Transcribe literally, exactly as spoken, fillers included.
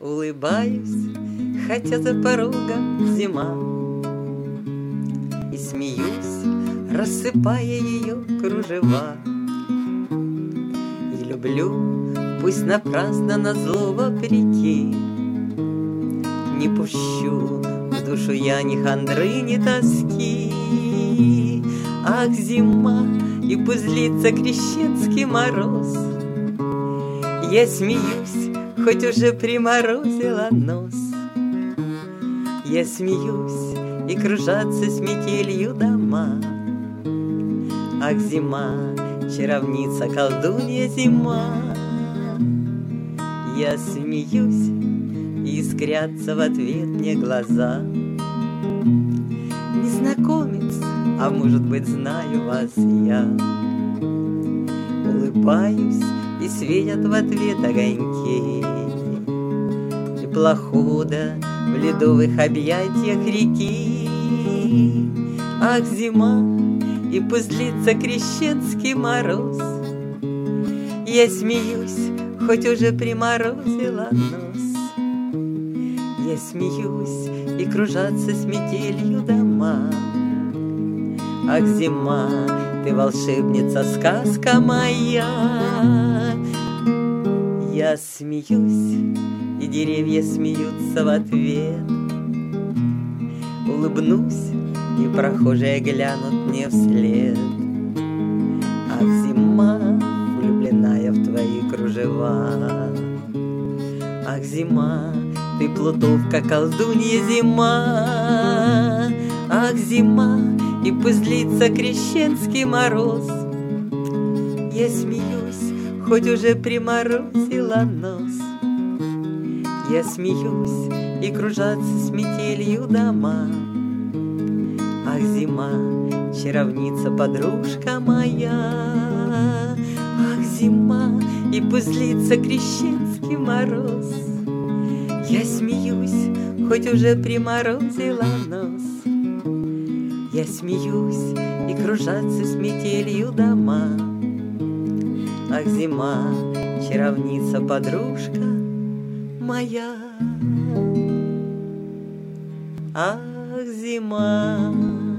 улыбаюсь, хотя за порогом зима, и смеюсь, рассыпая ее кружева. И люблю, пусть напрасно назло вопреки, не пущу в душу я ни хандры, ни тоски. Ах, зима, и пусть длится крещенский мороз, я смеюсь, хоть уже приморозила нос. Я смеюсь, и кружатся с метелью дома. Ах, зима, чаровница, колдунья зима. Я смеюсь, и искрятся в ответ мне глаза. Незнакомец, а может быть, знаю вас я. Улыбаюсь, и светят в ответ огоньки теплохода в ледовых объятиях реки. Ах, зима, и пусть длится крещенский мороз, я смеюсь, хоть уже приморозила нос. Я смеюсь, и кружатся с метелью дома. Ах, зима, ты волшебница, сказка моя. Я смеюсь, и деревья смеются в ответ. Улыбнусь, и прохожие глянут мне вслед. Ах, зима, влюбленная в твои кружева. Ах, зима, ты плутовка, колдунья зима. Ах, зима, и пусть длится крещенский мороз, я смеюсь, хоть уже приморозила нос. Я смеюсь, и кружатся с метелью дома. Ах, зима, чаровница, подружка моя. Ах, зима, и пусть длится крещенский мороз, я смеюсь, хоть уже приморозила нос. Я смеюсь, и кружатся с метелью дома. Ах, зима, чаровница, подружка моя. Ах, зима.